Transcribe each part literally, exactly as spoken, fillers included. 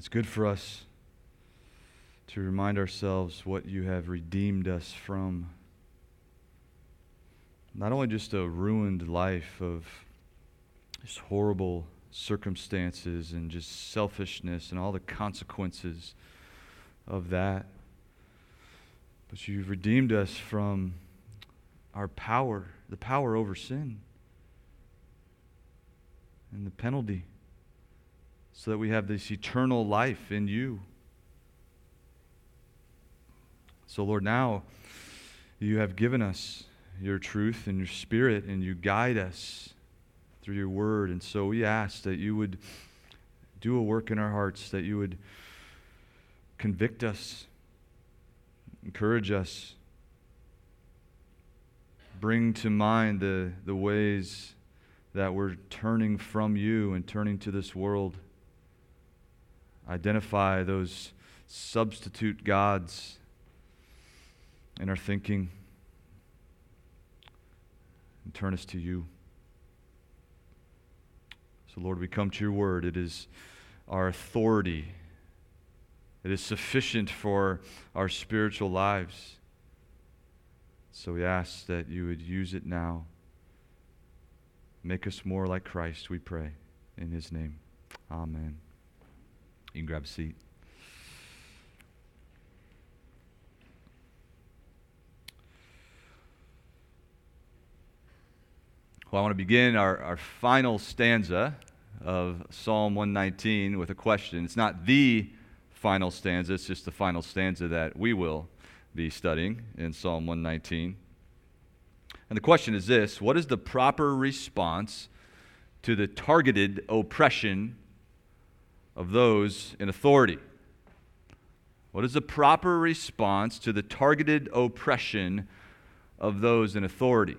it's good for us to remind ourselves what you have redeemed us from. Not only just a ruined life of just horrible circumstances and just selfishness and all the consequences of that, but you've redeemed us from our power, the power over sin and the penalty, so that we have this eternal life in you. So Lord, now you have given us your truth and your Spirit, and you guide us through your word. And so we ask that you would do a work in our hearts, that you would convict us, encourage us, bring to mind the, the ways that we're turning from you and turning to this world. Identify those substitute gods in our thinking and turn us to you. So Lord, we come to your word. It is our authority. It is sufficient for our spiritual lives. So we ask that you would use it now. Make us more like Christ, we pray. In his name, amen. You can grab a seat. Well, I want to begin our, our final stanza of Psalm one nineteen with a question. It's not the final stanza, it's just the final stanza that we will be studying in Psalm one nineteen. And the question is this: what is the proper response to the targeted oppression of those in authority? What is the proper response to the targeted oppression of those in authority?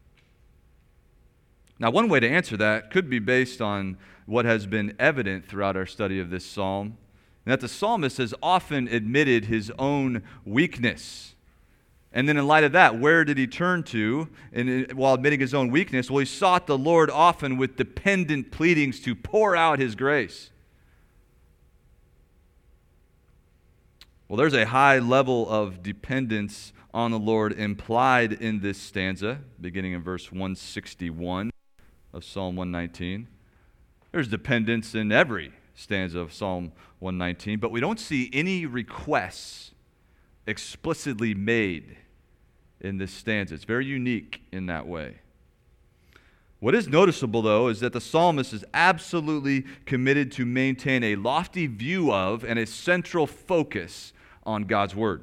Now, one way to answer that could be based on what has been evident throughout our study of this psalm, and that the psalmist has often admitted his own weakness. And then in light of that, where did he turn to in, while admitting his own weakness? Well, he sought the Lord often with dependent pleadings to pour out his grace. Well, there's a high level of dependence on the Lord implied in this stanza, beginning in verse one sixty-one of Psalm one nineteen. There's dependence in every stanza of Psalm one nineteen, but we don't see any requests explicitly made in this stanza. It's very unique in that way. What is noticeable, though, is that the psalmist is absolutely committed to maintain a lofty view of and a central focus on God's Word.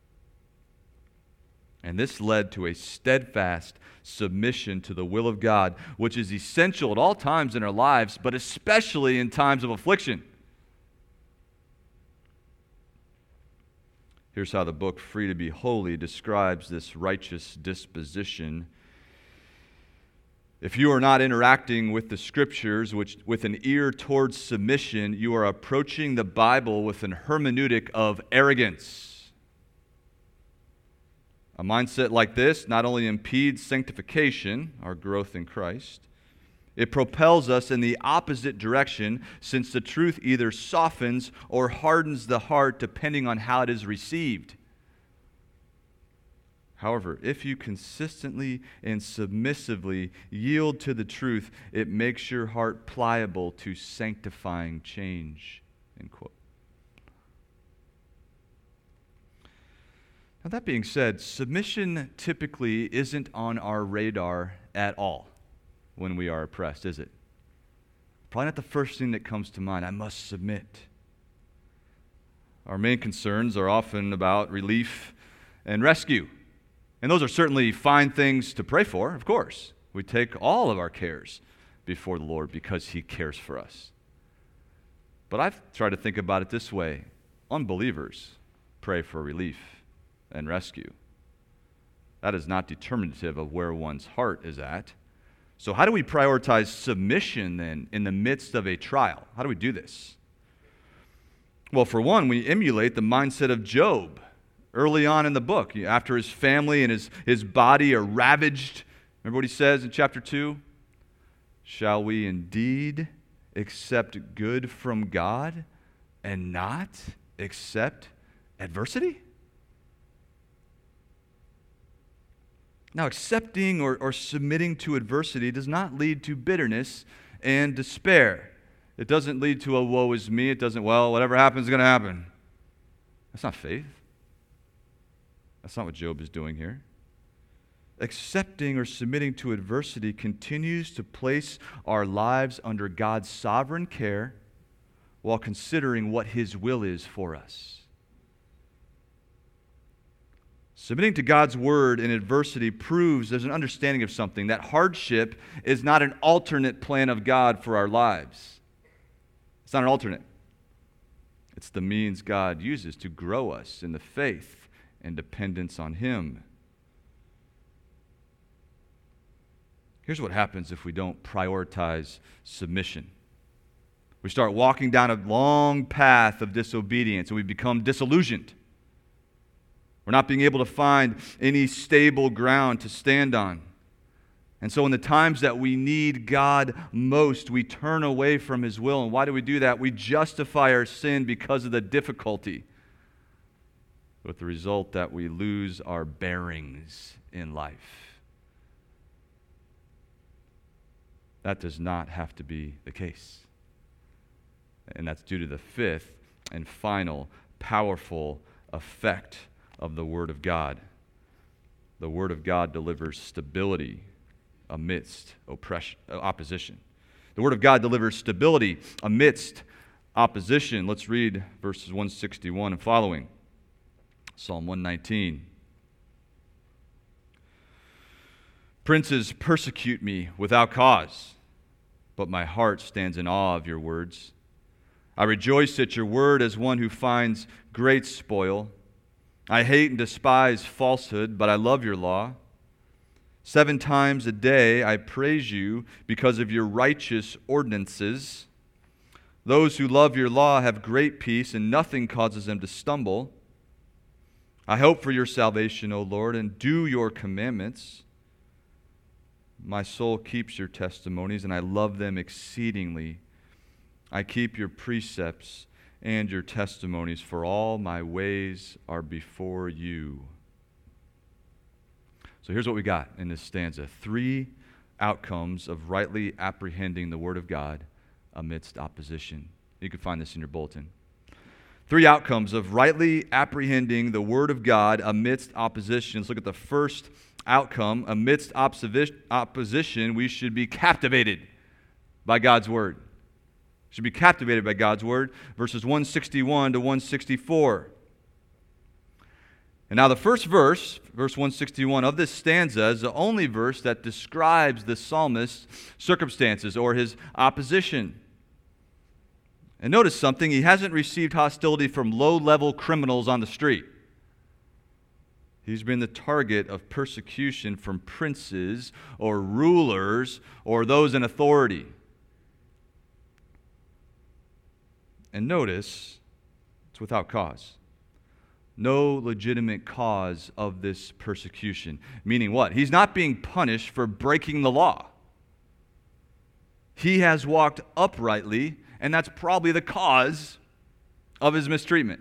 And this led to a steadfast submission to the will of God, which is essential at all times in our lives, but especially in times of affliction. Here's how the book Free to Be Holy describes this righteous disposition. If you are not interacting with the Scriptures which, with an ear towards submission, you are approaching the Bible with an hermeneutic of arrogance. A mindset like this not only impedes sanctification, our growth in Christ, it propels us in the opposite direction, since the truth either softens or hardens the heart depending on how it is received. However, if you consistently and submissively yield to the truth, it makes your heart pliable to sanctifying change. End quote. Now, that being said, submission typically isn't on our radar at all when we are oppressed, is it? Probably not the first thing that comes to mind. I must submit. Our main concerns are often about relief and rescue. And those are certainly fine things to pray for, of course. We take all of our cares before the Lord because He cares for us. But I've tried to think about it this way. Unbelievers pray for relief and rescue. That is not determinative of where one's heart is at. So how do we prioritize submission then in the midst of a trial? How do we do this? Well, for one, we emulate the mindset of Job early on in the book. After his family and his, his body are ravaged, remember what he says in chapter two? Shall we indeed accept good from God and not accept adversity? Now, accepting or, or submitting to adversity does not lead to bitterness and despair. It doesn't lead to a woe is me. It doesn't, well, whatever happens is going to happen. That's not faith. That's not what Job is doing here. Accepting or submitting to adversity continues to place our lives under God's sovereign care while considering what His will is for us. Submitting to God's word in adversity proves there's an understanding of something, that hardship is not an alternate plan of God for our lives. It's not an alternate. It's the means God uses to grow us in the faith and dependence on Him. Here's what happens if we don't prioritize submission. We start walking down a long path of disobedience and we become disillusioned. We're not being able to find any stable ground to stand on. And so in the times that we need God most, we turn away from His will. And why do we do that? We justify our sin because of the difficulty, with the result that we lose our bearings in life. That does not have to be the case. And that's due to the fifth and final powerful effect of the Word of God. The Word of God delivers stability amidst oppression, opposition. The Word of God delivers stability amidst opposition. Let's read verses one sixty-one and following. Psalm one nineteen. Princes persecute me without cause, but my heart stands in awe of your words. I rejoice at your word as one who finds great spoil. I hate and despise falsehood, but I love your law. Seven times a day I praise you because of your righteous ordinances. Those who love your law have great peace, and nothing causes them to stumble. I hope for your salvation, O Lord, and do your commandments. My soul keeps your testimonies, and I love them exceedingly. I keep your precepts and your testimonies, for all my ways are before you. So here's what we got in this stanza. Three outcomes of rightly apprehending the Word of God amidst opposition. You can find this in your bulletin. Three outcomes of rightly apprehending the Word of God amidst opposition. Let's look at the first outcome. Amidst opposition, we should be captivated by God's Word. Should be captivated by God's Word. Verses one sixty-one to one sixty-four. And now the first verse, verse one sixty-one of this stanza, is the only verse that describes the psalmist's circumstances or his opposition. And notice something, he hasn't received hostility from low-level criminals on the street. He's been the target of persecution from princes or rulers or those in authority. And notice, it's without cause. No legitimate cause of this persecution. Meaning what? He's not being punished for breaking the law. He has walked uprightly, and that's probably the cause of his mistreatment.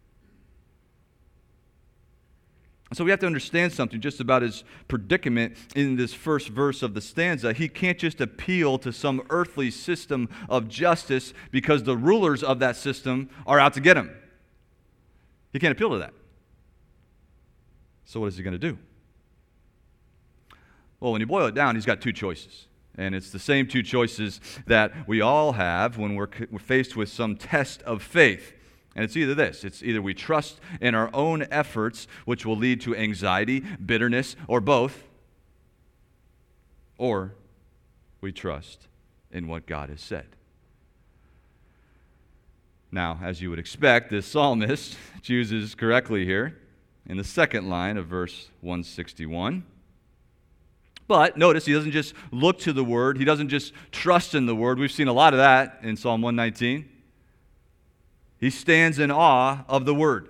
So we have to understand something just about his predicament in this first verse of the stanza. He can't just appeal to some earthly system of justice because the rulers of that system are out to get him. He can't appeal to that. So what is he going to do? Well, when you boil it down, he's got two choices. And it's the same two choices that we all have when we're faced with some test of faith. And it's either this. It's either we trust in our own efforts, which will lead to anxiety, bitterness, or both, or we trust in what God has said. Now, as you would expect, this psalmist chooses correctly here in the second line of verse one sixty-one. But notice he doesn't just look to the Word. He doesn't just trust in the Word. We've seen a lot of that in Psalm one nineteen. He stands in awe of the Word.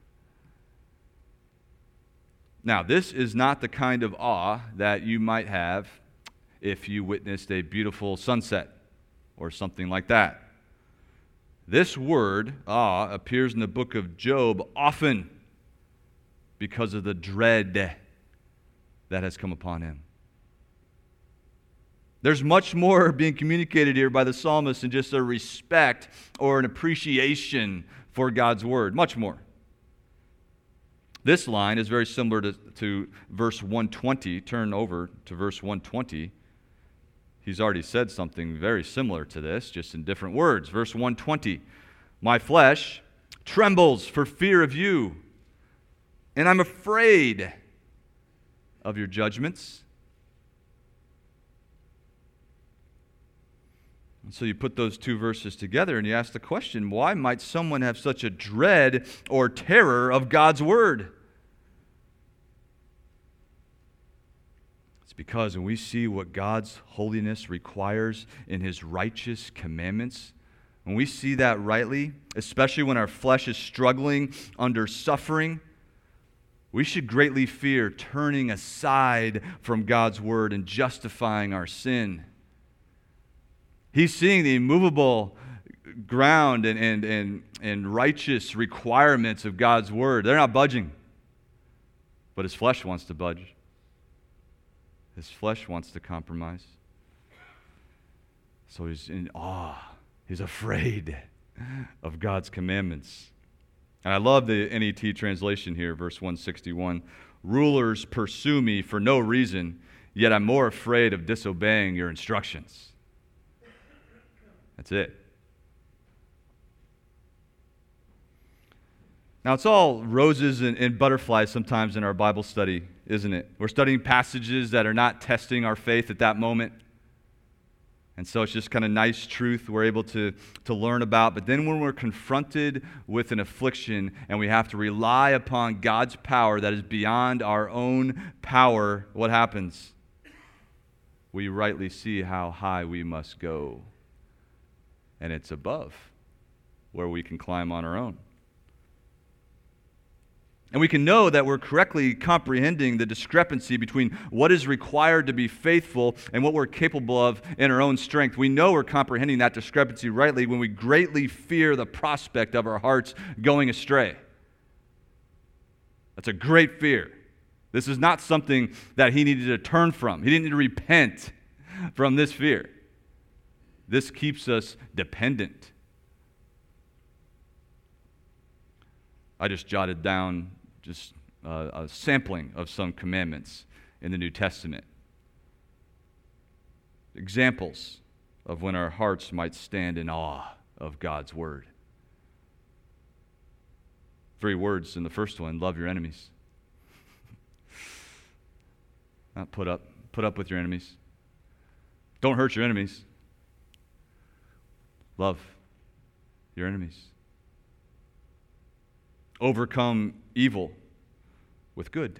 Now, this is not the kind of awe that you might have if you witnessed a beautiful sunset or something like that. This word, ah, appears in the book of Job often because of the dread that has come upon him. There's much more being communicated here by the psalmist than just a respect or an appreciation for God's word. Much more. This line is very similar to, to verse one twenty. Turn over to verse one twenty. He's already said something very similar to this, just in different words. Verse one twenty, my flesh trembles for fear of you, and I'm afraid of your judgments. And so you put those two verses together and you ask the question, why might someone have such a dread or terror of God's word? It's because when we see what God's holiness requires in his righteous commandments, when we see that rightly, especially when our flesh is struggling under suffering, we should greatly fear turning aside from God's word and justifying our sin. He's seeing the immovable ground and, and, and, and righteous requirements of God's word. They're not budging. But his flesh wants to budge. His flesh wants to compromise. So he's in awe. He's afraid of God's commandments. And I love the N E T translation here, verse one sixty-one. Rulers pursue me for no reason, yet I'm more afraid of disobeying your instructions. That's it. Now, it's all roses and, and butterflies sometimes in our Bible study, isn't it? We're studying passages that are not testing our faith at that moment. And so it's just kind of nice truth we're able to, to learn about. But then when we're confronted with an affliction and we have to rely upon God's power that is beyond our own power, what happens? We rightly see how high we must go. And it's above where we can climb on our own. And we can know that we're correctly comprehending the discrepancy between what is required to be faithful and what we're capable of in our own strength. We know we're comprehending that discrepancy rightly when we greatly fear the prospect of our hearts going astray. That's a great fear. This is not something that he needed to turn from. He didn't need to repent from this fear. This keeps us dependent. I just jotted down just uh, a sampling of some commandments in the New Testament. Examples of when our hearts might stand in awe of God's word. Three words in the first one: love your enemies. Not put up, put up with your enemies. Don't hurt your enemies. Love your enemies. Overcome evil with good.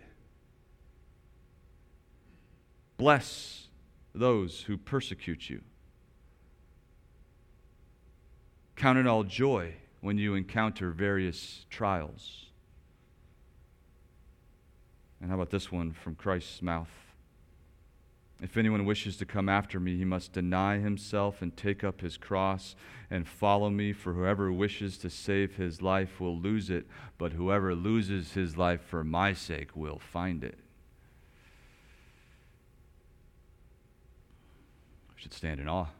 Bless those who persecute you. Count it all joy when you encounter various trials. And how about this one from Christ's mouth? If anyone wishes to come after me, he must deny himself and take up his cross and follow me. For whoever wishes to save his life will lose it, but whoever loses his life for my sake will find it. I should stand in awe.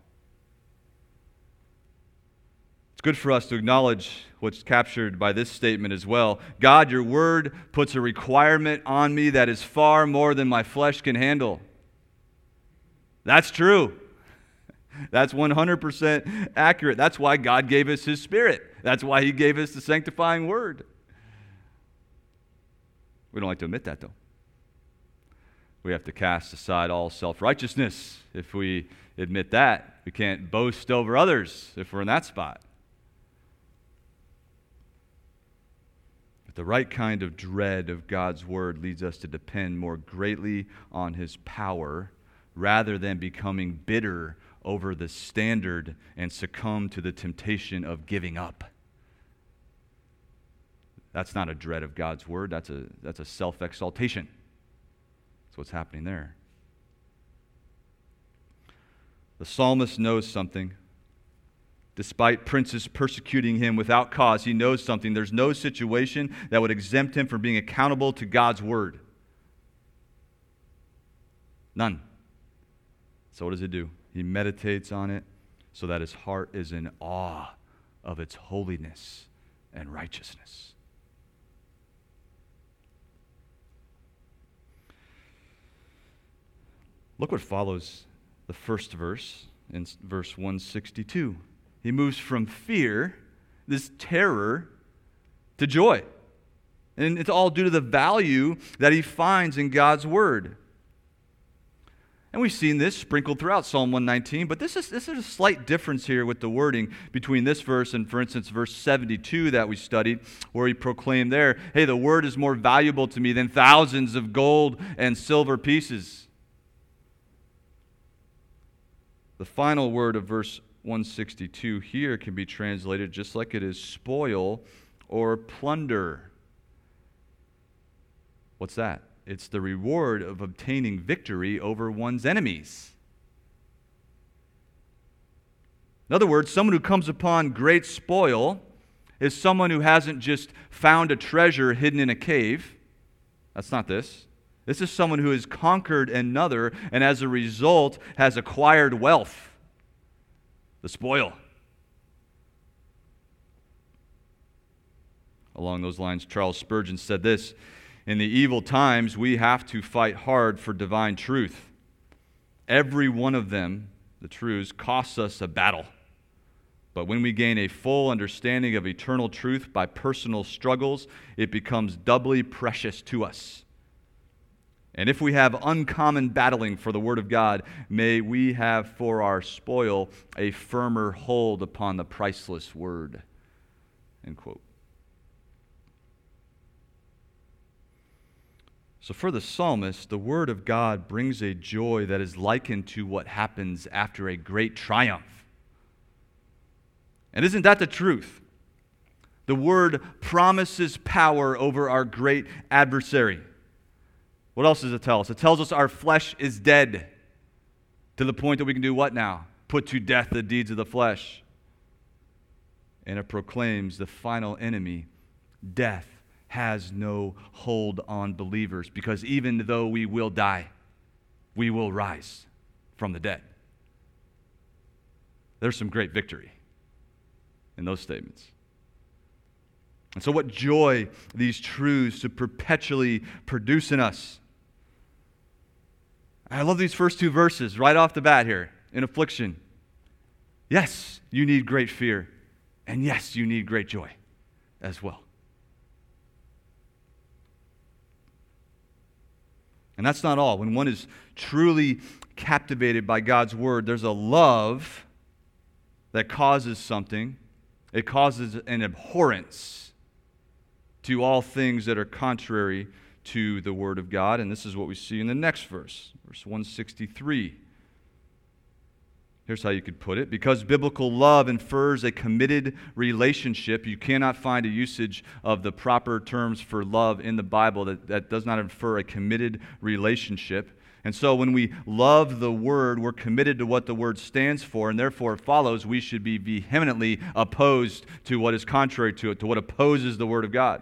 It's good for us to acknowledge what's captured by this statement as well. God, your word puts a requirement on me that is far more than my flesh can handle. That's true. That's one hundred percent accurate. That's why God gave us his Spirit. That's why he gave us the sanctifying word. We don't like to admit that, though. We have to cast aside all self-righteousness. If we admit that, we can't boast over others if we're in that spot. But the right kind of dread of God's word leads us to depend more greatly on his power rather than becoming bitter over the standard and succumb to the temptation of giving up. That's not a dread of God's word. That's a, that's a self-exaltation. That's what's happening there. The psalmist knows something. Despite princes persecuting him without cause, he knows something. There's no situation that would exempt him from being accountable to God's word. None. So what does he do? He meditates on it so that his heart is in awe of its holiness and righteousness. Look what follows the first verse in verse one sixty-two. He moves from fear, this terror, to joy. And it's all due to the value that he finds in God's word. And we've seen this sprinkled throughout Psalm one nineteen, but this is, this is a slight difference here with the wording between this verse and, for instance, verse seventy-two that we studied, where he proclaimed there, hey, the word is more valuable to me than thousands of gold and silver pieces. The final word of verse one sixty-two here can be translated just like it is spoil or plunder. What's that? It's the reward of obtaining victory over one's enemies. In other words, someone who comes upon great spoil is someone who hasn't just found a treasure hidden in a cave. That's not this. This is someone who has conquered another and as a result has acquired wealth. The spoil. Along those lines, Charles Spurgeon said this, in the evil times we have to fight hard for divine truth. Every one of them, the truths, costs us a battle. But when we gain a full understanding of eternal truth by personal struggles, it becomes doubly precious to us. And if we have uncommon battling for the Word of God, may we have for our spoil a firmer hold upon the priceless Word. End quote. So for the psalmist, the Word of God brings a joy that is likened to what happens after a great triumph. And isn't that the truth? The Word promises power over our great adversary. What else does it tell us? It tells us our flesh is dead to the point that we can do what now? Put to death the deeds of the flesh. And it proclaims the final enemy, death, has no hold on believers because even though we will die, we will rise from the dead. There's some great victory in those statements. And so what joy these truths to perpetually produce in us. I love these first two verses right off the bat here. In affliction, yes, you need great fear. And yes, you need great joy as well. And that's not all. When one is truly captivated by God's word, there's a love that causes something. It causes an abhorrence to all things that are contrary to the word of God. And this is what we see in the next verse, verse one sixty-three. Here's how you could put it. Because biblical love infers a committed relationship, you cannot find a usage of the proper terms for love in the Bible that, that does not infer a committed relationship. And so when we love the Word, we're committed to what the Word stands for, and therefore it follows we should be vehemently opposed to what is contrary to it, to what opposes the Word of God.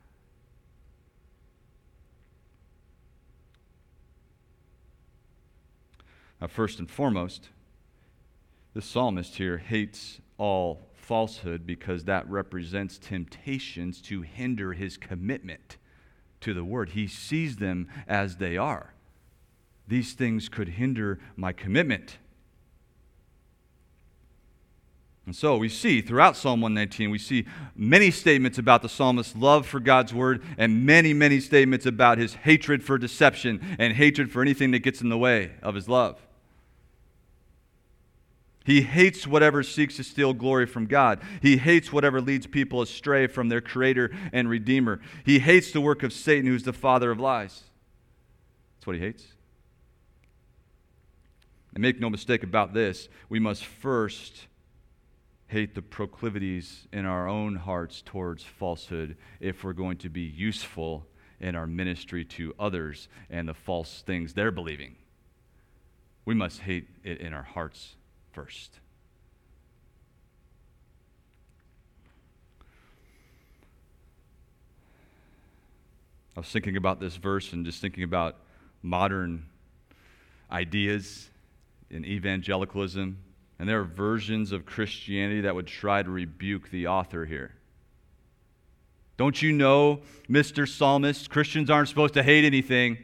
Now, first and foremost, the psalmist here hates all falsehood because that represents temptations to hinder his commitment to the Word. He sees them as they are. These things could hinder my commitment. And so we see throughout Psalm one nineteen, we see many statements about the psalmist's love for God's Word and many, many statements about his hatred for deception and hatred for anything that gets in the way of his love. He hates whatever seeks to steal glory from God. He hates whatever leads people astray from their Creator and Redeemer. He hates the work of Satan, who's the father of lies. That's what he hates. And make no mistake about this, we must first hate the proclivities in our own hearts towards falsehood if we're going to be useful in our ministry to others and the false things they're believing. We must hate it in our hearts first. I was thinking about this verse and just thinking about modern ideas in evangelicalism, and there are versions of Christianity that would try to rebuke the author here. Don't you know, Mister Psalmist, Christians aren't supposed to hate anything?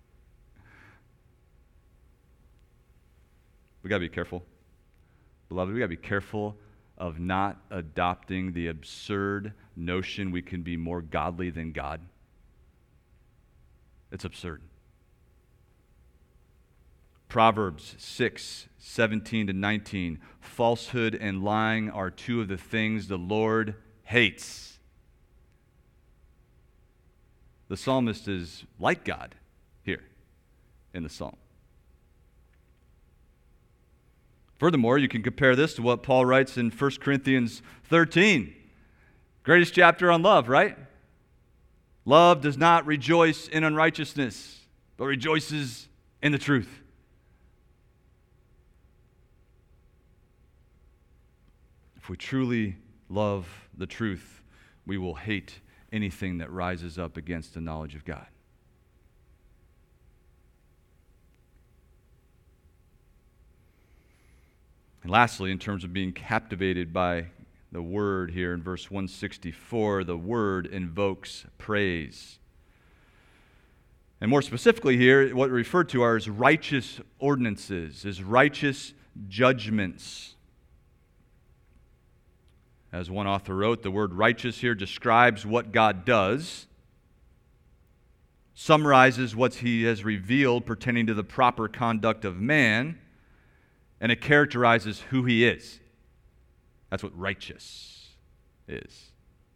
We got to be careful. Beloved, we got to be careful of not adopting the absurd notion we can be more godly than God. It's absurd. Proverbs six, seventeen to nineteen. Falsehood and lying are two of the things the Lord hates. The psalmist is like God here in the psalm. Furthermore, you can compare this to what Paul writes in First Corinthians thirteen. Greatest chapter on love, right? Love does not rejoice in unrighteousness, but rejoices in the truth. If we truly love the truth, we will hate anything that rises up against the knowledge of God. And lastly, in terms of being captivated by the word here in verse one sixty-four, the word invokes praise. And more specifically here, what we refer to are as righteous ordinances, as righteous judgments. As one author wrote, the word righteous here describes what God does, summarizes what he has revealed pertaining to the proper conduct of man, and it characterizes who he is. That's what righteous is.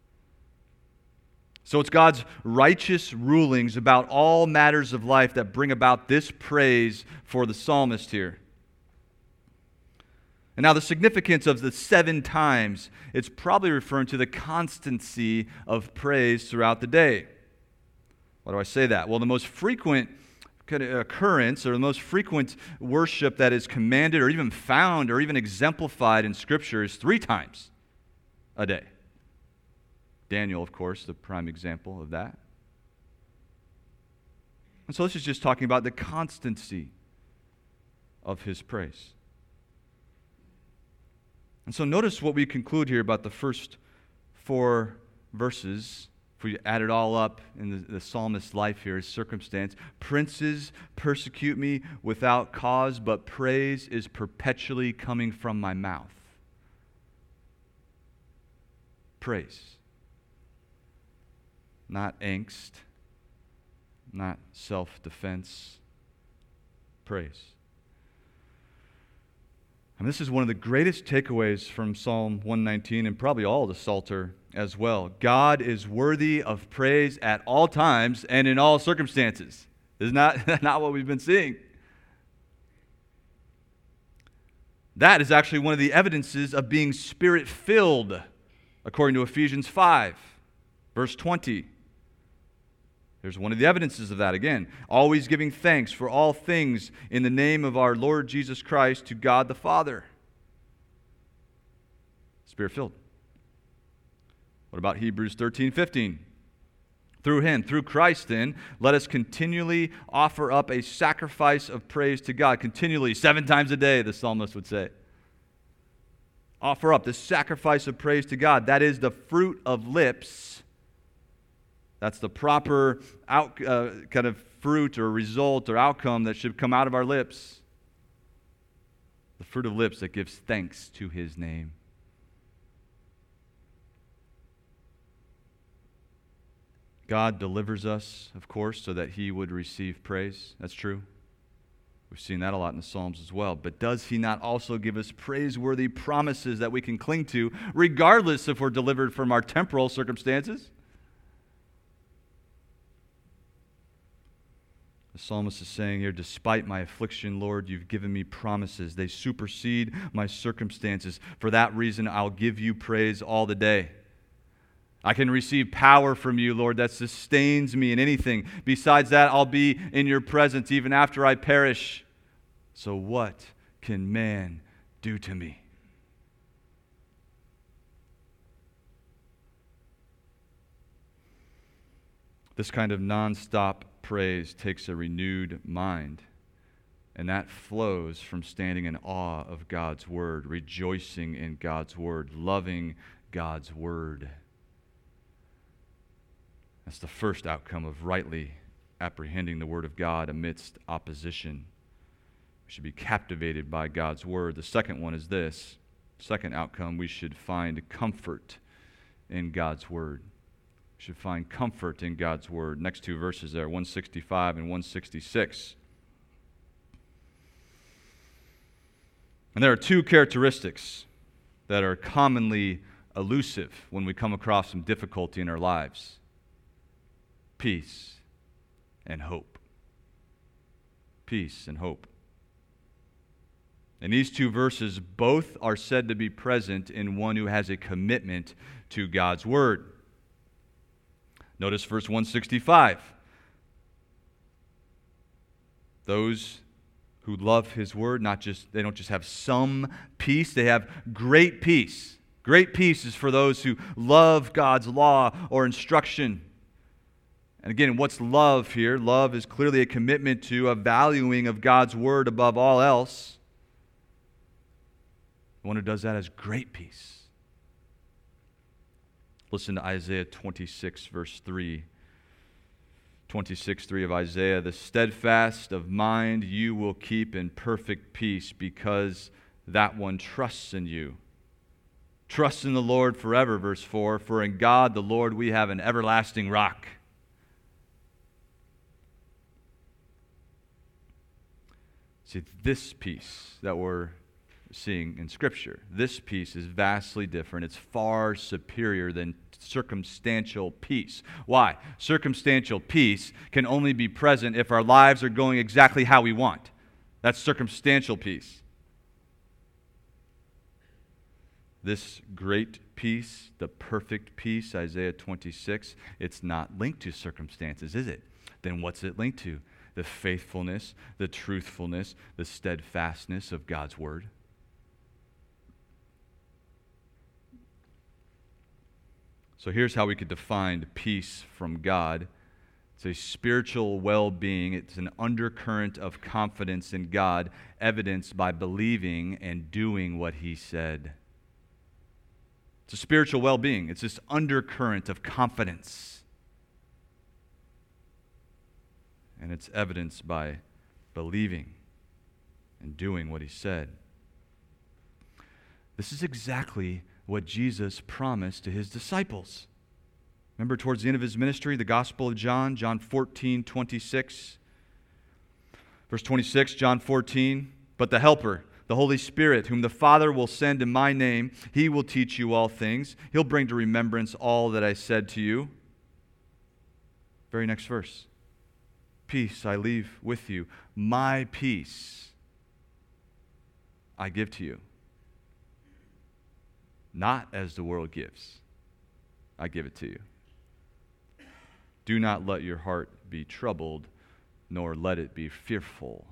So it's God's righteous rulings about all matters of life that bring about this praise for the psalmist here. And now the significance of the seven times, it's probably referring to the constancy of praise throughout the day. Why do I say that? Well, the most frequent occurrence or the most frequent worship that is commanded or even found or even exemplified in Scripture is three times a day. Daniel, of course, the prime example of that. And so this is just talking about the constancy of his praise. And so notice what we conclude here about the first four verses. If we add it all up in the, the psalmist's life here, his circumstance, princes persecute me without cause, but praise is perpetually coming from my mouth. Praise. Not angst, not self-defense. Praise. And this is one of the greatest takeaways from Psalm one nineteen and probably all the Psalter as well. God is worthy of praise at all times and in all circumstances. Isn't that not what we've been seeing? That is actually one of the evidences of being Spirit-filled, according to Ephesians five, verse twenty. There's one of the evidences of that again. Always giving thanks for all things in the name of our Lord Jesus Christ to God the Father. Spirit-filled. What about Hebrews thirteen fifteen? Through him, through Christ then, let us continually offer up a sacrifice of praise to God. Continually, seven times a day, the psalmist would say. Offer up this sacrifice of praise to God. That is the fruit of lips. That's the proper out, uh, kind of fruit or result or outcome that should come out of our lips. The fruit of lips that gives thanks to his name. God delivers us, of course, so that he would receive praise. That's true. We've seen that a lot in the Psalms as well. But does he not also give us praiseworthy promises that we can cling to, regardless if we're delivered from our temporal circumstances? The psalmist is saying here, despite my affliction, Lord, you've given me promises. They supersede my circumstances. For that reason, I'll give you praise all the day. I can receive power from you, Lord, that sustains me in anything. Besides that, I'll be in your presence even after I perish. So what can man do to me? This kind of nonstop praise takes a renewed mind, and that flows from standing in awe of God's word, rejoicing in God's word, loving God's word. That's the first outcome of rightly apprehending the word of God amidst opposition. We should be captivated by God's word. The second one is this. Second outcome, we should find comfort in God's word. We should find comfort in God's word. Next two verses there, one sixty-five and one sixty-six. And there are two characteristics that are commonly elusive when we come across some difficulty in our lives: peace and hope. Peace and hope. And these two verses both are said to be present in one who has a commitment to God's word. Notice verse one sixty-five. Those who love his word, not just they don't just have some peace, they have great peace. Great peace is for those who love God's law or instruction. And again, what's love here? Love is clearly a commitment to a valuing of God's word above all else. The one who does that has great peace. Listen to Isaiah twenty-six, verse three. twenty-six, three of Isaiah. The steadfast of mind you will keep in perfect peace, because that one trusts in you. Trust in the Lord forever, verse four. For in God the Lord we have an everlasting rock. See, this peace that we're seeing in Scripture, this peace is vastly different. It's far superior than circumstantial peace. Why? Circumstantial peace can only be present if our lives are going exactly how we want. That's circumstantial peace. This great peace, the perfect peace, Isaiah twenty-six, it's not linked to circumstances, is it? Then what's it linked to? The faithfulness, the truthfulness, the steadfastness of God's word. So here's how we could define peace from God. It's a spiritual well-being. It's an undercurrent of confidence in God, evidenced by believing and doing what he said. It's a spiritual well-being. It's this undercurrent of confidence. And it's evidenced by believing and doing what he said. This is exactly what Jesus promised to his disciples. Remember, towards the end of his ministry, the Gospel of John, John fourteen, twenty-six. Verse twenty-six, John fourteen, but the Helper, the Holy Spirit, whom the Father will send in my name, he will teach you all things. He'll bring to remembrance all that I said to you. Very next verse. Peace I leave with you. My peace I give to you. Not as the world gives. I give it to you. Do not let your heart be troubled, nor let it be fearful.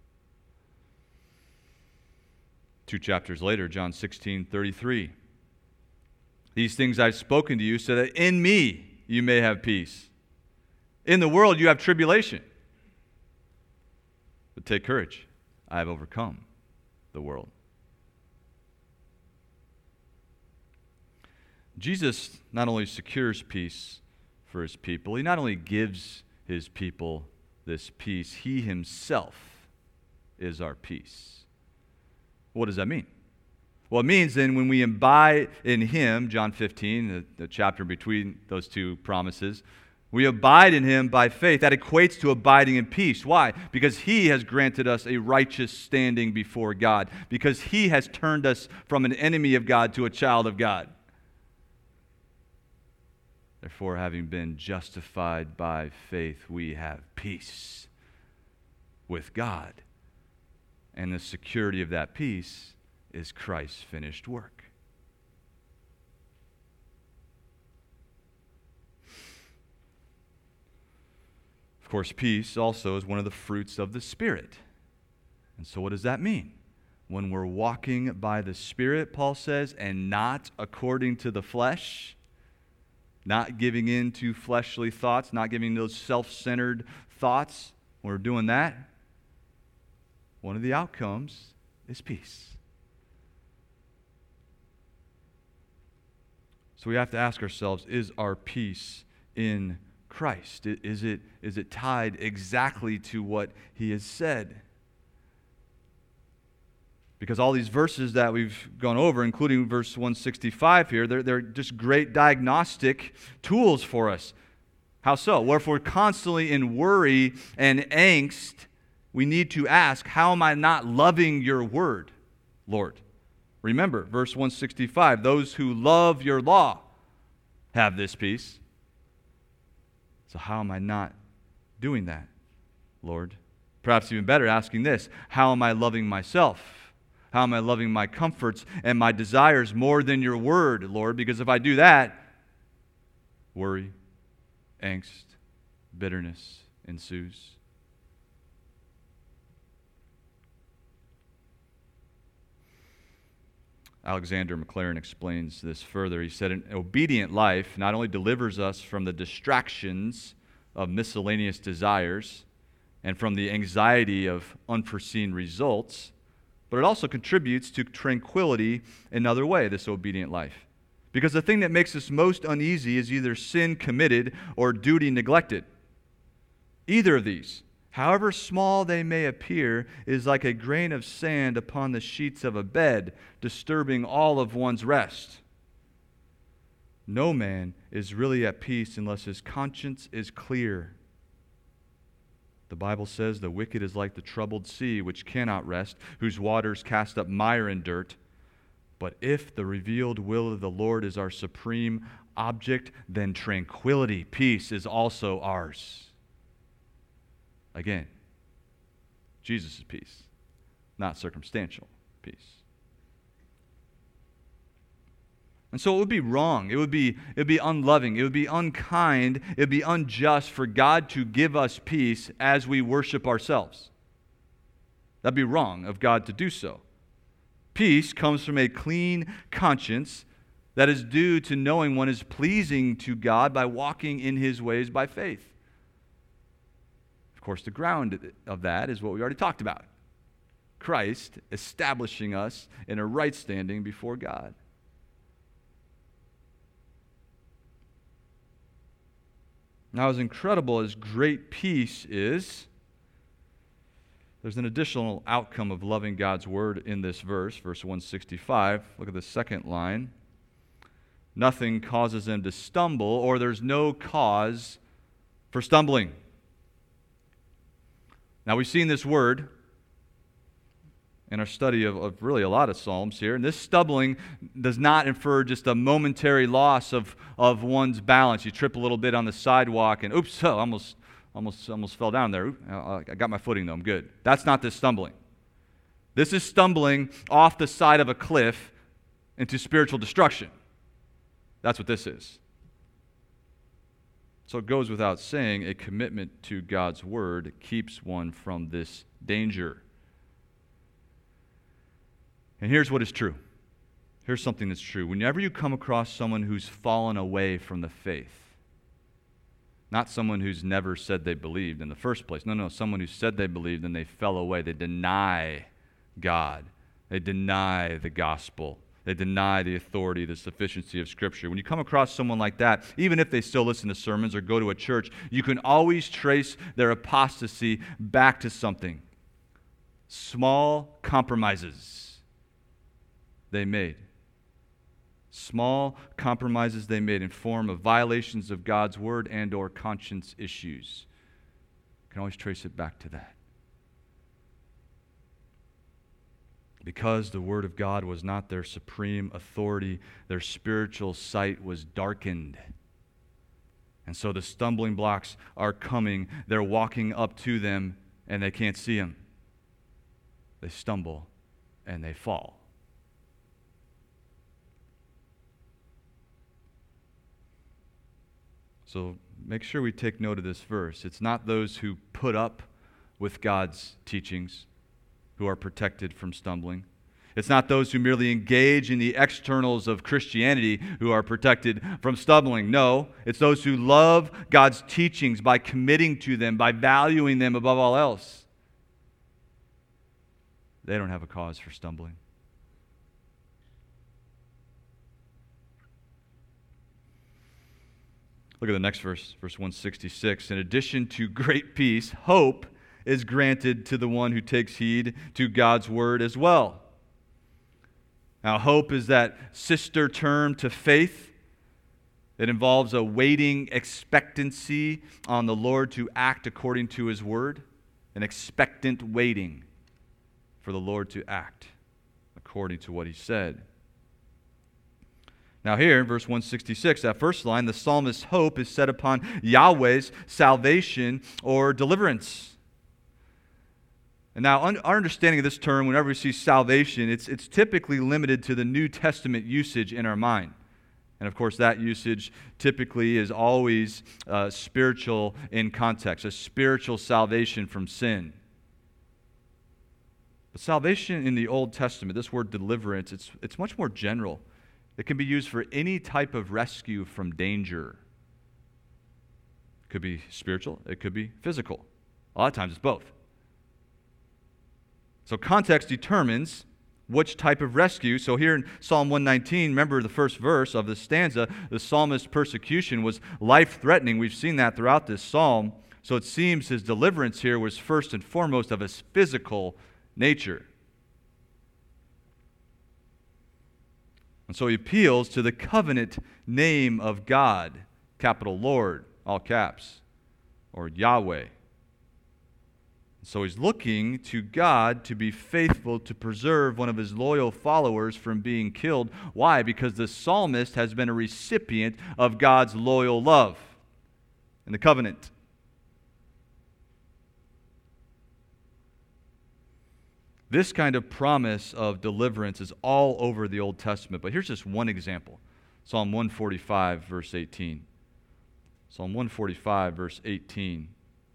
Two chapters later, John sixteen, thirty-three. These things I've spoken to you so that in me you may have peace. In the world you have tribulation. But take courage. I have overcome the world. Jesus not only secures peace for his people, he not only gives his people this peace, he himself is our peace. What does that mean? Well, it means then when we abide in him, John fifteen, the, the chapter between those two promises, we abide in him by faith. That equates to abiding in peace. Why? Because he has granted us a righteous standing before God. Because he has turned us from an enemy of God to a child of God. Therefore, having been justified by faith, we have peace with God. And the security of that peace is Christ's finished work. Of course, peace also is one of the fruits of the Spirit. And so what does that mean? When we're walking by the Spirit, Paul says, and not according to the flesh, not giving in to fleshly thoughts, not giving those self-centered thoughts, when we're doing that, one of the outcomes is peace. So we have to ask ourselves, is our peace in Christ? Is it, is it tied exactly to what he has said? Because all these verses that we've gone over, including verse one sixty-five here, they're, they're just great diagnostic tools for us. How so? Well, if we're constantly in worry and angst, we need to ask, how am I not loving your word, Lord? Remember, verse one sixty-five, those who love your law have this peace. So how am I not doing that, Lord? Perhaps even better, asking this, how am I loving myself? How am I loving my comforts and my desires more than your word, Lord? Because if I do that, worry, angst, bitterness ensues. Alexander Maclaren explains this further. He said, an obedient life not only delivers us from the distractions of miscellaneous desires and from the anxiety of unforeseen results, but it also contributes to tranquility in another way, this obedient life. Because the thing that makes us most uneasy is either sin committed or duty neglected. Either of these, however small they may appear, is like a grain of sand upon the sheets of a bed, disturbing all of one's rest. No man is really at peace unless his conscience is clear. The Bible says the wicked is like the troubled sea, which cannot rest, whose waters cast up mire and dirt. But if the revealed will of the Lord is our supreme object, then tranquility, peace is also ours. Again, Jesus' peace, not circumstantial peace. And so it would be wrong, it would be, it would be unloving, it would be unkind, it would be unjust for God to give us peace as we worship ourselves. That'd be wrong of God to do so. Peace comes from a clean conscience that is due to knowing one is pleasing to God by walking in his ways by faith. Of course, the ground of that is what we already talked about. Christ establishing us in a right standing before God. Now, as incredible as great peace is, there's an additional outcome of loving God's word in this verse, verse one sixty-five. Look at the second line. Nothing causes them to stumble, or there's no cause for stumbling. Now, we've seen this word in our study of, of really a lot of Psalms here. And this stumbling does not infer just a momentary loss of, of one's balance. You trip a little bit on the sidewalk and, oops, oh, almost, almost, almost fell down there. I got my footing, though. I'm good. That's not this stumbling. This is stumbling off the side of a cliff into spiritual destruction. That's what this is. So it goes without saying, a commitment to God's word keeps one from this danger. And here's what is true. Here's something that's true. Whenever you come across someone who's fallen away from the faith, not someone who's never said they believed in the first place. No, no, someone who said they believed and they fell away. They deny God. They deny the gospel. They deny the authority, the sufficiency of Scripture. When you come across someone like that, even if they still listen to sermons or go to a church, you can always trace their apostasy back to something. Small compromises they made. Small compromises they made in form of violations of God's word and or conscience issues. You can always trace it back to that. Because the word of God was not their supreme authority, their spiritual sight was darkened. And so the stumbling blocks are coming. They're walking up to them and they can't see them. They stumble and they fall. So make sure we take note of this verse. It's not those who put up with God's teachings who are protected from stumbling. It's not those who merely engage in the externals of Christianity who are protected from stumbling. No, it's those who love God's teachings by committing to them, by valuing them above all else. They don't have a cause for stumbling. Look at the next verse, verse one sixty-six. In addition to great peace, hope is granted to the one who takes heed to God's word as well. Now, hope is that sister term to faith. It involves a waiting expectancy on the Lord to act according to his word, an expectant waiting for the Lord to act according to what he said. Now here in verse one sixty-six, that first line, the psalmist's hope is set upon Yahweh's salvation or deliverance. And now our understanding of this term, whenever we see salvation, it's, it's typically limited to the New Testament usage in our mind. And of course, that usage typically is always uh, spiritual in context, a spiritual salvation from sin. But salvation in the Old Testament, this word deliverance, it's, it's much more general. It can be used for any type of rescue from danger. It could be spiritual, it could be physical. A lot of times it's both. So context determines which type of rescue. So here in Psalm one nineteen, remember the first verse of this stanza, the psalmist's persecution was life-threatening. We've seen that throughout this psalm. So it seems his deliverance here was first and foremost of his physical nature. And so he appeals to the covenant name of God, capital Lord, all caps, or Yahweh. So he's looking to God to be faithful to preserve one of his loyal followers from being killed. Why? Because the psalmist has been a recipient of God's loyal love in the covenant. This kind of promise of deliverance is all over the Old Testament, but here's just one example. Psalm one forty-five, verse eighteen. Psalm one forty-five, verse eighteen.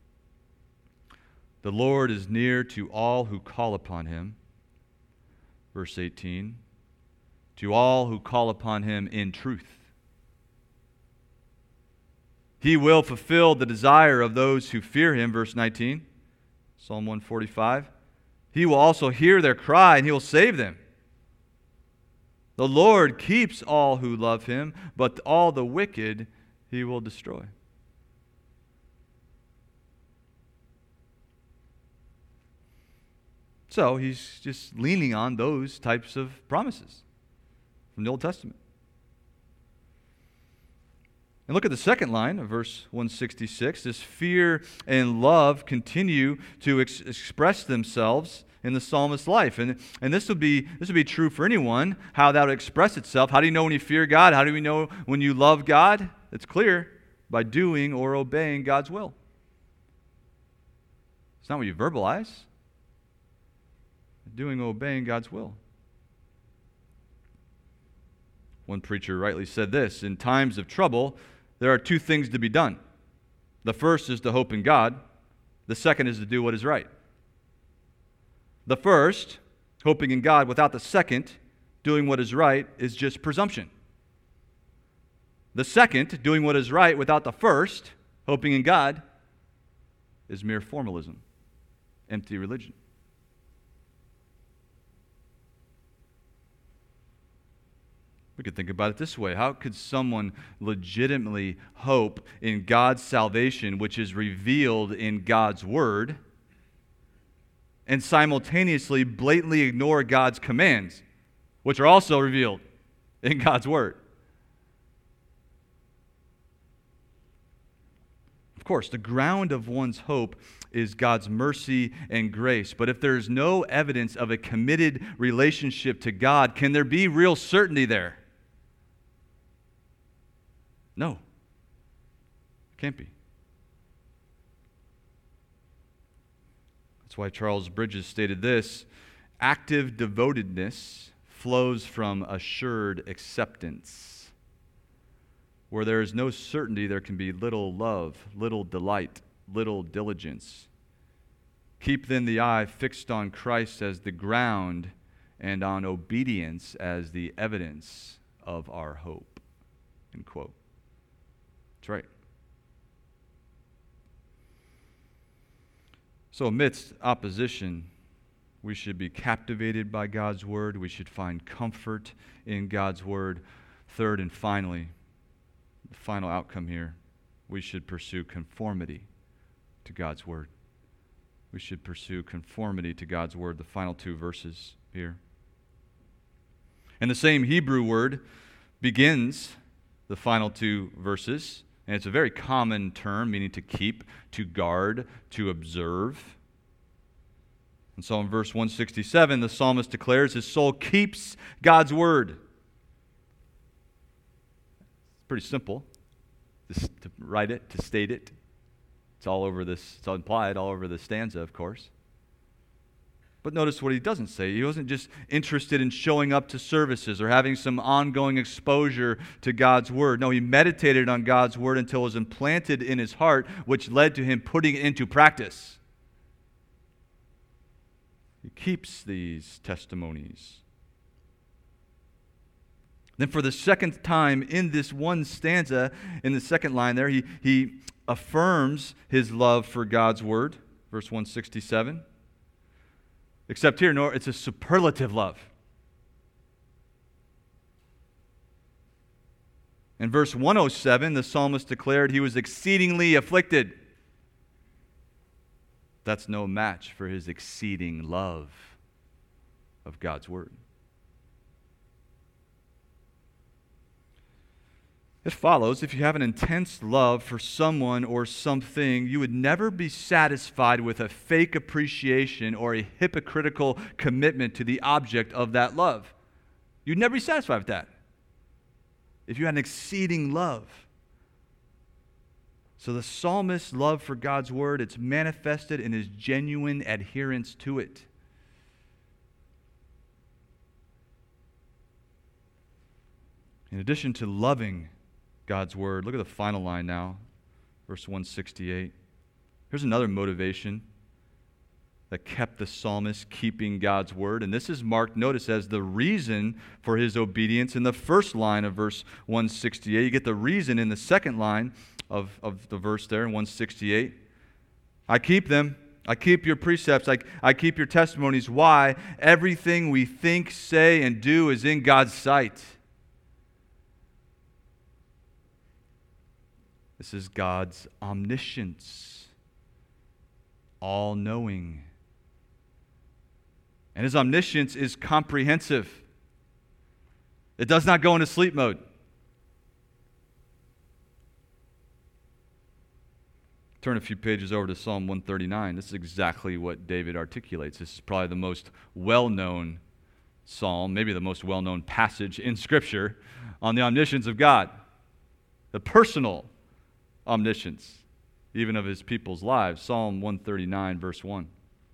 The Lord is near to all who call upon him. Verse eighteen. To all who call upon him in truth. He will fulfill the desire of those who fear him. Verse nineteen. Psalm one forty-five. He will also hear their cry and he will save them. The Lord keeps all who love him, but all the wicked he will destroy. So he's just leaning on those types of promises from the Old Testament. And look at the second line of verse one sixty-six. This fear and love continue to ex- express themselves in the psalmist's life. And, and this would be this would be true for anyone, how that would express itself. How do you know when you fear God? How do we know when you love God? It's clear, by doing or obeying God's will. It's not what you verbalize. Doing or obeying God's will. One preacher rightly said this: in times of trouble, there are two things to be done. The first is to hope in God. The second is to do what is right. The first, hoping in God without the second, doing what is right, is just presumption. The second, doing what is right without the first, hoping in God, is mere formalism, empty religion. We could think about it this way. How could someone legitimately hope in God's salvation, which is revealed in God's Word, and simultaneously blatantly ignore God's commands, which are also revealed in God's Word? Of course, the ground of one's hope is God's mercy and grace. But if there's no evidence of a committed relationship to God, can there be real certainty there? No. Can't be. That's why Charles Bridges stated this: active devotedness flows from assured acceptance. Where there is no certainty, there can be little love, little delight, little diligence. Keep then the eye fixed on Christ as the ground and on obedience as the evidence of our hope. End quote. That's right. So amidst opposition, we should be captivated by God's word. We should find comfort in God's word. Third and finally, the final outcome here, we should pursue conformity to God's word. We should pursue conformity to God's word, the final two verses here. And the same Hebrew word begins the final two verses, and it's a very common term, meaning to keep, to guard, to observe. And so in verse one sixty-seven, the psalmist declares his soul keeps God's word. It's pretty simple to write it, to state it. It's all over this, it's implied all over the stanza, of course. But notice what he doesn't say. He wasn't just interested in showing up to services or having some ongoing exposure to God's word. No, he meditated on God's word until it was implanted in his heart, which led to him putting it into practice. He keeps these testimonies. Then for the second time in this one stanza, in the second line there, he, he affirms his love for God's word, verse one sixty-seven. Except here, no, it's a superlative love. In verse one oh seven, the psalmist declared he was exceedingly afflicted. That's no match for his exceeding love of God's word. It follows, if you have an intense love for someone or something, you would never be satisfied with a fake appreciation or a hypocritical commitment to the object of that love. You'd never be satisfied with that if you had an exceeding love. So the psalmist's love for God's word, it's manifested in his genuine adherence to it. In addition to loving God's word, look at the final line now, verse one sixty-eight. Here's another motivation that kept the psalmist keeping God's word, and this is marked, notice, as the reason for his obedience in the first line of verse one sixty-eight. You get the reason in the second line of, of the verse there in one sixty-eight. I keep them. I keep your precepts. I, I keep your testimonies. Why? Everything we think, say, and do is in God's sight. This is God's omniscience, all-knowing. And his omniscience is comprehensive. It does not go into sleep mode. Turn a few pages over to Psalm one thirty-nine. This is exactly what David articulates. This is probably the most well-known psalm, maybe the most well-known passage in Scripture on the omniscience of God, the personal omniscience, even of his people's lives. Psalm one thirty-nine, verse one.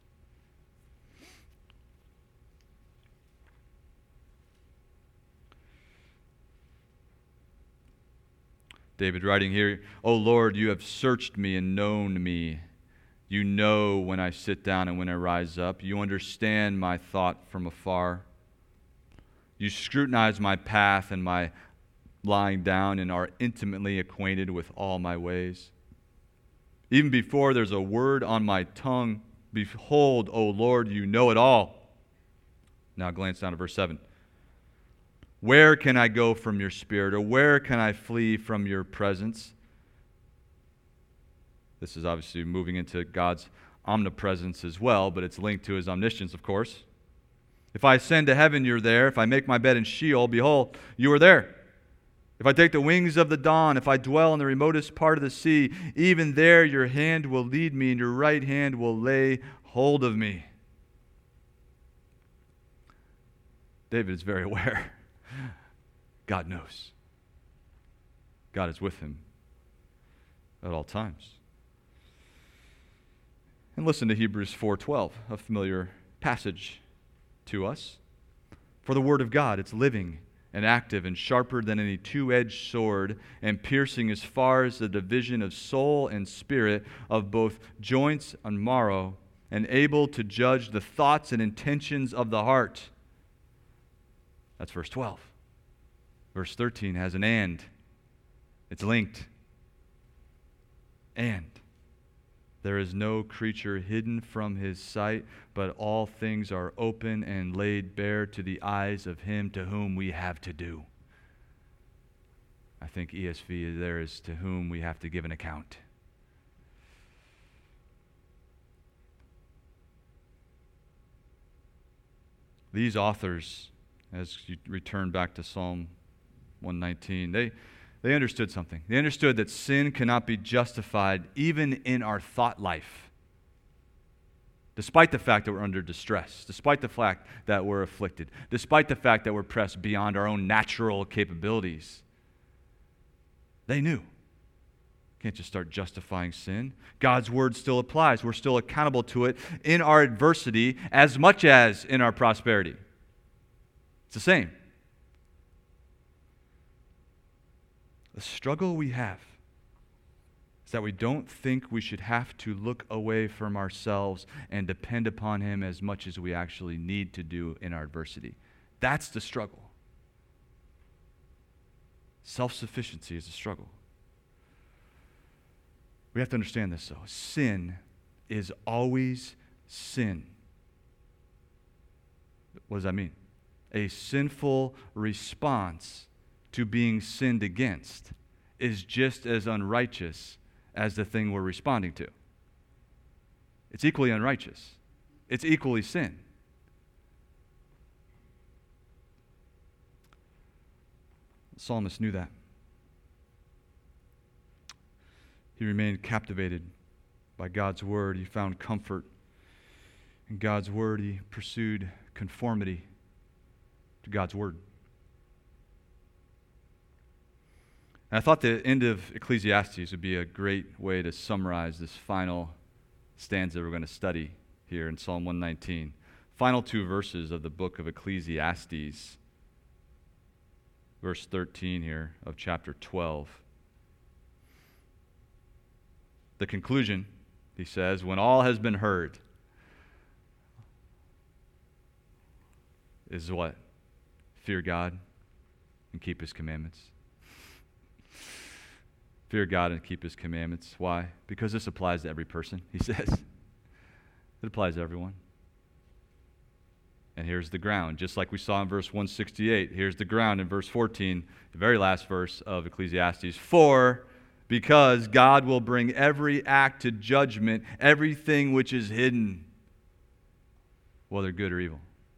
David writing here, O Lord, you have searched me and known me. You know when I sit down and when I rise up. You understand my thought from afar. You scrutinize my path and my lying down and are intimately acquainted with all my ways. Even before there's a word on my tongue, behold, O Lord, you know it all. Now glance down to verse seven. Where can I go from your spirit, or where can I flee from your presence? This is obviously moving into God's omnipresence as well, but it's linked to his omniscience, of course. If I ascend to heaven, you're there. If I make my bed in Sheol, behold, you are there. If I take the wings of the dawn, if I dwell in the remotest part of the sea, even there your hand will lead me, and your right hand will lay hold of me. David is very aware. God knows. God is with him at all times. And listen to Hebrews four twelve, a familiar passage to us. For the word of God, it's living and active and sharper than any two-edged sword, and piercing as far as the division of soul and spirit, of both joints and marrow, and able to judge the thoughts and intentions of the heart. That's verse twelve. Verse thirteen has an and. It's linked. And there is no creature hidden from his sight, but all things are open and laid bare to the eyes of him to whom we have to do. I think E S V there is to whom we have to give an account. These authors, as you return back to Psalm one nineteen, they, they understood something. They understood that sin cannot be justified even in our thought life, despite the fact that we're under distress, despite the fact that we're afflicted, despite the fact that we're pressed beyond our own natural capabilities. They knew. Can't just start justifying sin. God's word still applies. We're still accountable to it in our adversity as much as in our prosperity. It's the same. The struggle we have is that we don't think we should have to look away from ourselves and depend upon Him as much as we actually need to do in our adversity. That's the struggle. Self-sufficiency is a struggle. We have to understand this, though. Sin is always sin. What does that mean? A sinful response to being sinned against is just as unrighteous as the thing we're responding to. It's equally unrighteous. It's equally sin. The psalmist knew that. He remained captivated by God's word. He found comfort in God's word. He pursued conformity to God's word. And I thought the end of Ecclesiastes would be a great way to summarize this final stanza we're going to study here in Psalm one nineteen. Final two verses of the book of Ecclesiastes. Verse thirteen here of chapter twelve. The conclusion, he says, when all has been heard, is what? Fear God and keep His commandments. Fear God and keep His commandments. Why? Because this applies to every person, he says. It applies to everyone. And here's the ground. Just like we saw in verse one sixty-eight, here's the ground in verse fourteen, the very last verse of Ecclesiastes. For because God will bring every act to judgment, everything which is hidden, whether good or evil.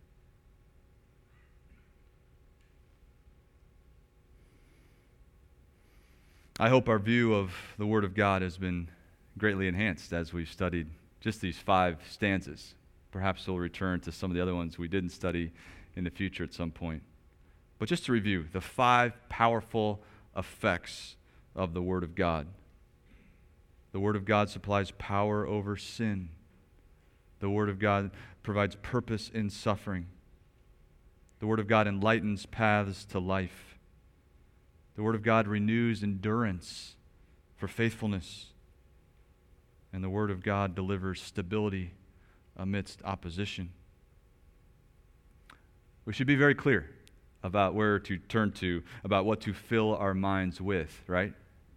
I hope our view of the Word of God has been greatly enhanced as we've studied just these five stanzas. Perhaps we'll return to some of the other ones we didn't study in the future at some point. But just to review, the five powerful effects of the Word of God. The Word of God supplies power over sin. The Word of God provides purpose in suffering. The Word of God enlightens paths to life. The Word of God renews endurance for faithfulness. And the Word of God delivers stability amidst opposition. We should be very clear about where to turn to, about what to fill our minds with, right?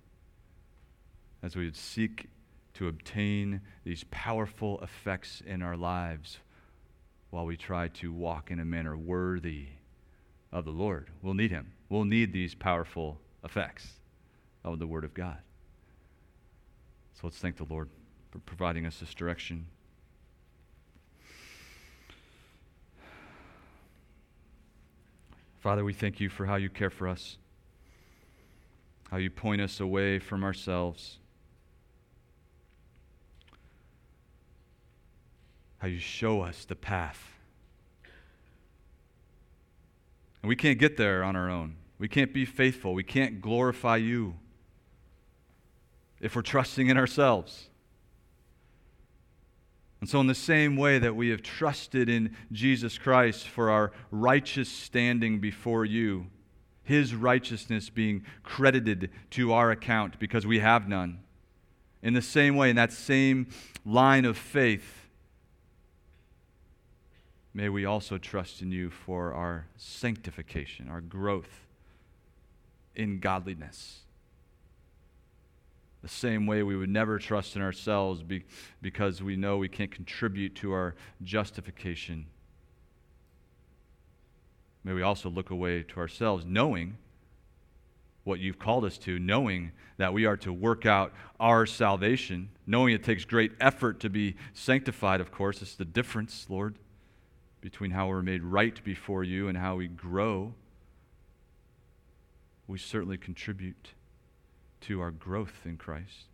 As we seek to obtain these powerful effects in our lives while we try to walk in a manner worthy of the Lord. We'll need Him. We'll need these powerful effects of the Word of God. So let's thank the Lord for providing us this direction. Father, we thank You for how You care for us, how You point us away from ourselves, how You show us the path. And we can't get there on our own. We can't be faithful. We can't glorify You if we're trusting in ourselves. And so in the same way that we have trusted in Jesus Christ for our righteous standing before You, His righteousness being credited to our account because we have none, in the same way, in that same line of faith, may we also trust in you for our sanctification, our growth in godliness. The same way we would never trust in ourselves be, because we know we can't contribute to our justification. May we also look away to ourselves, knowing what you've called us to, knowing that we are to work out our salvation, knowing it takes great effort to be sanctified, of course. It's the difference, Lord, between how we're made right before you and how we grow. We certainly contribute to our growth in Christ.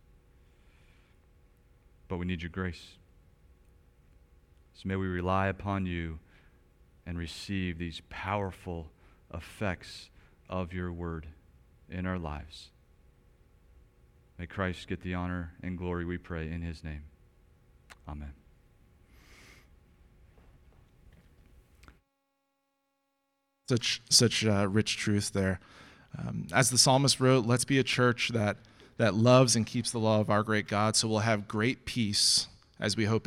But we need your grace. So may we rely upon you and receive these powerful effects of your word in our lives. May Christ get the honor and glory, we pray, in his name. Amen. Such such uh, rich truth there. Um, as the psalmist wrote, let's be a church that that loves and keeps the law of our great God, so we'll have great peace as we hope